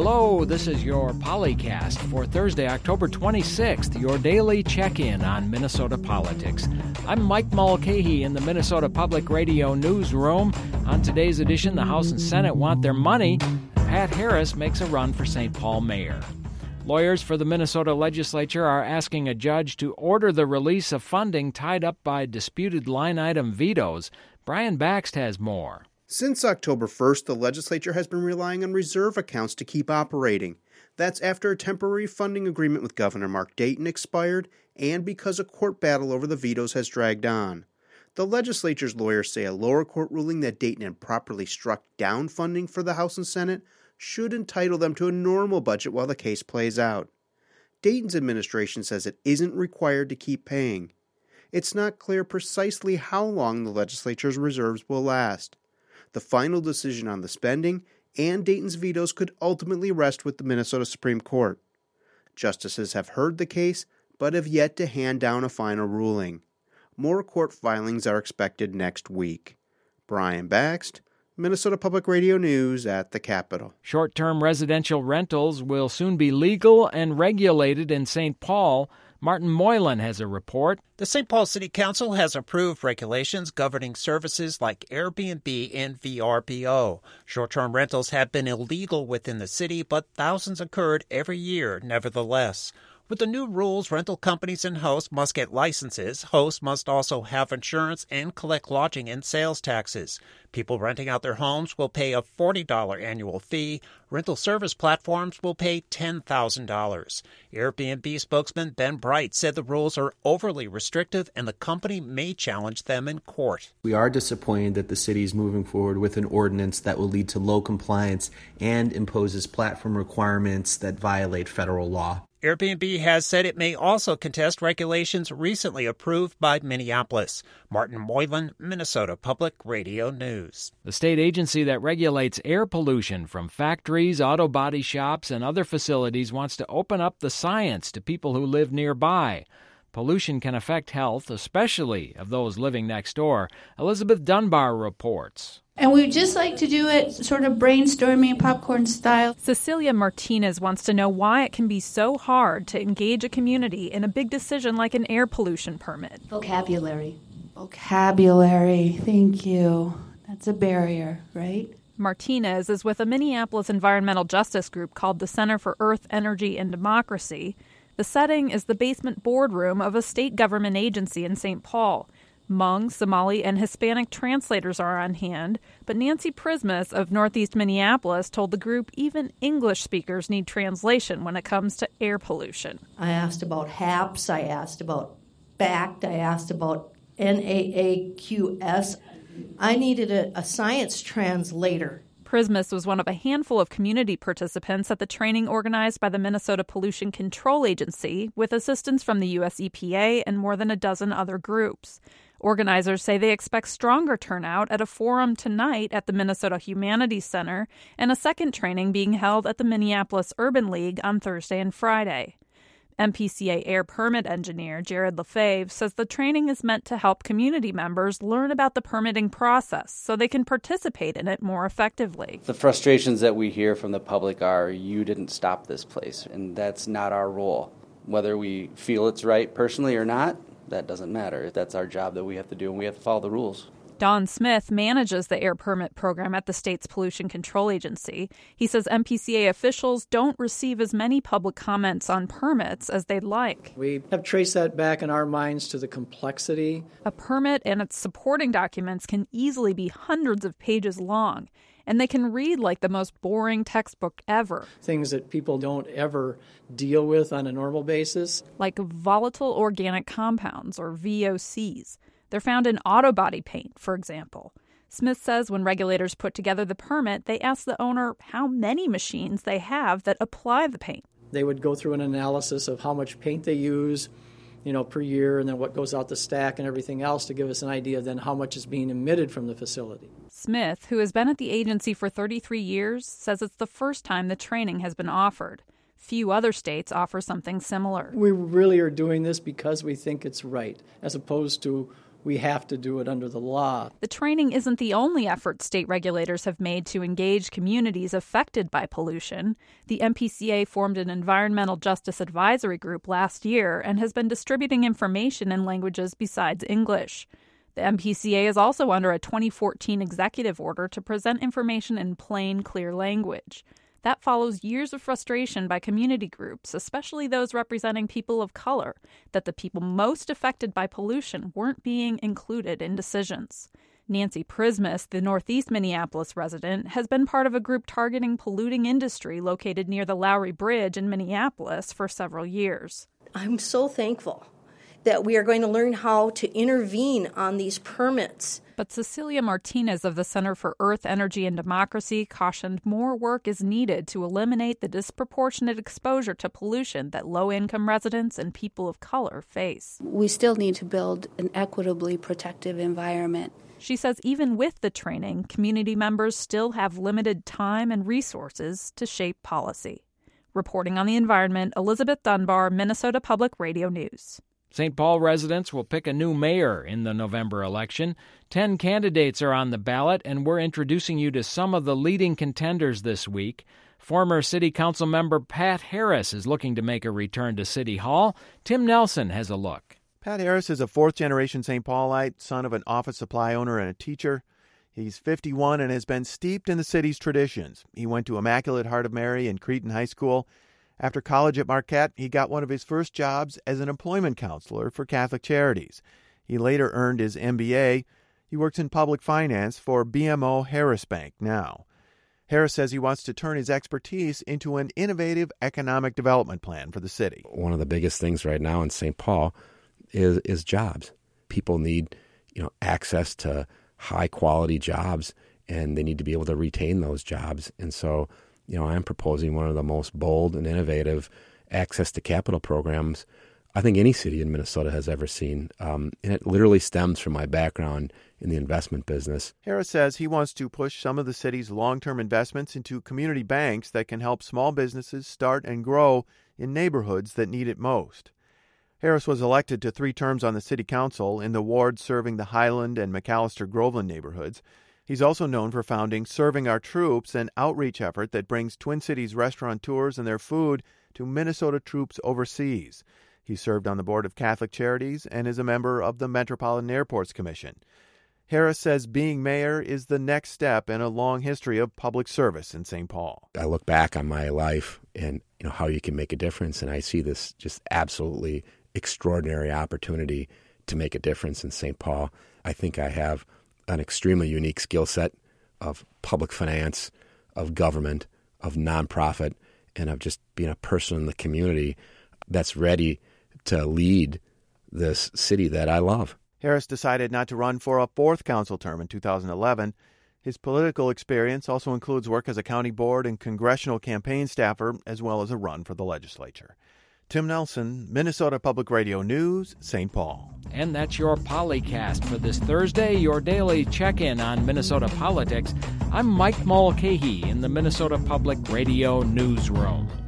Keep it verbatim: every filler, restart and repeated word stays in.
Hello, this is your Polycast for Thursday, October twenty-sixth, your daily check-in on Minnesota politics. I'm Mike Mulcahy in the Minnesota Public Radio newsroom. On today's edition, the House and Senate want their money, and Pat Harris makes a run for Saint Paul mayor. Lawyers for the Minnesota legislature are asking a judge to order the release of funding tied up by disputed line-item vetoes. Brian Baxt has more. Since October first, the legislature has been relying on reserve accounts to keep operating. That's after a temporary funding agreement with Governor Mark Dayton expired and because a court battle over the vetoes has dragged on. The legislature's lawyers say a lower court ruling that Dayton improperly struck down funding for the House and Senate should entitle them to a normal budget while the case plays out. Dayton's administration says it isn't required to keep paying. It's not clear precisely how long the legislature's reserves will last. The final decision on the spending and Dayton's vetoes could ultimately rest with the Minnesota Supreme Court. Justices have heard the case, but have yet to hand down a final ruling. More court filings are expected next week. Brian Baxt, Minnesota Public Radio News at the Capitol. Short-term residential rentals will soon be legal and regulated in Saint Paul. Martin Moylan has a report. The Saint Paul City Council has approved regulations governing services like Airbnb and V R B O. Short-term rentals have been illegal within the city, but thousands occurred every year nevertheless. With the new rules, rental companies and hosts must get licenses. Hosts must also have insurance and collect lodging and sales taxes. People renting out their homes will pay a forty dollars annual fee. Rental service platforms will pay ten thousand dollars. Airbnb spokesman Ben Bright said the rules are overly restrictive and the company may challenge them in court. We are disappointed that the city is moving forward with an ordinance that will lead to low compliance and imposes platform requirements that violate federal law. Airbnb has said it may also contest regulations recently approved by Minneapolis. Martin Moylan, Minnesota Public Radio News. The state agency that regulates air pollution from factories, auto body shops, and other facilities wants to open up the science to people who live nearby. Pollution can affect health, especially of those living next door. Elizabeth Dunbar reports. And we'd just like to do it sort of brainstorming, popcorn style. Cecilia Martinez wants to know why it can be so hard to engage a community in a big decision like an air pollution permit. Vocabulary. Vocabulary. Thank you. That's a barrier, right? Martinez is with a Minneapolis environmental justice group called the Center for Earth, Energy, and Democracy. The setting is the basement boardroom of a state government agency in Saint Paul. Hmong, Somali, and Hispanic translators are on hand, but Nancy Prismas of Northeast Minneapolis told the group even English speakers need translation when it comes to air pollution. I asked about HAPS, I asked about B A C T, I asked about N A A Q S. I needed a, a science translator. Prismas was one of a handful of community participants at the training organized by the Minnesota Pollution Control Agency with assistance from the U S E P A and more than a dozen other groups. Organizers say they expect stronger turnout at a forum tonight at the Minnesota Humanities Center and a second training being held at the Minneapolis Urban League on Thursday and Friday. M P C A air permit engineer Jared Lefebvre says the training is meant to help community members learn about the permitting process so they can participate in it more effectively. The frustrations that we hear from the public are, you didn't stop this place, and that's not our role. Whether we feel it's right personally or not, that doesn't matter. That's our job that we have to do, and we have to follow the rules. Don Smith manages the air permit program at the state's pollution control agency. He says M P C A officials don't receive as many public comments on permits as they'd like. We have traced that back in our minds to the complexity. A permit and its supporting documents can easily be hundreds of pages long, and they can read like the most boring textbook ever. Things that people don't ever deal with on a normal basis. Like volatile organic compounds, or V O Cs. They're found in auto body paint, for example. Smith says when regulators put together the permit, they ask the owner how many machines they have that apply the paint. They would go through an analysis of how much paint they use, you know, per year, and then what goes out the stack and everything else to give us an idea of then how much is being emitted from the facility. Smith, who has been at the agency for thirty-three years, says it's the first time the training has been offered. Few other states offer something similar. We really are doing this because we think it's right, as opposed to we have to do it under the law. The training isn't the only effort state regulators have made to engage communities affected by pollution. The M P C A formed an environmental justice advisory group last year and has been distributing information in languages besides English. The M P C A is also under a twenty fourteen executive order to present information in plain, clear language. That follows years of frustration by community groups, especially those representing people of color, that the people most affected by pollution weren't being included in decisions. Nancy Prismus, the Northeast Minneapolis resident, has been part of a group targeting polluting industry located near the Lowry Bridge in Minneapolis for several years. I'm so thankful that we are going to learn how to intervene on these permits. But Cecilia Martinez of the Center for Earth, Energy, and Democracy cautioned more work is needed to eliminate the disproportionate exposure to pollution that low-income residents and people of color face. We still need to build an equitably protective environment. She says even with the training, community members still have limited time and resources to shape policy. Reporting on the environment, Elizabeth Dunbar, Minnesota Public Radio News. Saint Paul residents will pick a new mayor in the November election. Ten candidates are on the ballot, and we're introducing you to some of the leading contenders this week. Former City Council member Pat Harris is looking to make a return to City Hall. Tim Nelson has a look. Pat Harris is a fourth-generation Saint Paulite, son of an office supply owner and a teacher. He's fifty-one and has been steeped in the city's traditions. He went to Immaculate Heart of Mary and Cretin High School. After college at Marquette, he got one of his first jobs as an employment counselor for Catholic Charities. He later earned his M B A. He works in public finance for B M O Harris Bank now. Harris says he wants to turn his expertise into an innovative economic development plan for the city. One of the biggest things right now in Saint Paul is is jobs. People need, you know, access to high-quality jobs, and they need to be able to retain those jobs. And so, you know, I'm proposing one of the most bold and innovative access to capital programs I think any city in Minnesota has ever seen. Um, and it literally stems from my background in the investment business. Harris says he wants to push some of the city's long-term investments into community banks that can help small businesses start and grow in neighborhoods that need it most. Harris was elected to three terms on the city council in the wards serving the Highland and McAllister-Groveland neighborhoods. He's also known for founding Serving Our Troops, an outreach effort that brings Twin Cities restaurateurs and their food to Minnesota troops overseas. He served on the board of Catholic Charities and is a member of the Metropolitan Airports Commission. Harris says being mayor is the next step in a long history of public service in Saint Paul. I look back on my life and, you know, how you can make a difference, and I see this just absolutely extraordinary opportunity to make a difference in Saint Paul. I think I have an extremely unique skill set of public finance, of government, of nonprofit, and of just being a person in the community that's ready to lead this city that I love. Harris decided not to run for a fourth council term in two thousand eleven. His political experience also includes work as a county board and congressional campaign staffer, as well as a run for the legislature. Tim Nelson, Minnesota Public Radio News, Saint Paul. And that's your Polycast for this Thursday, your daily check-in on Minnesota politics. I'm Mike Mulcahy in the Minnesota Public Radio Newsroom.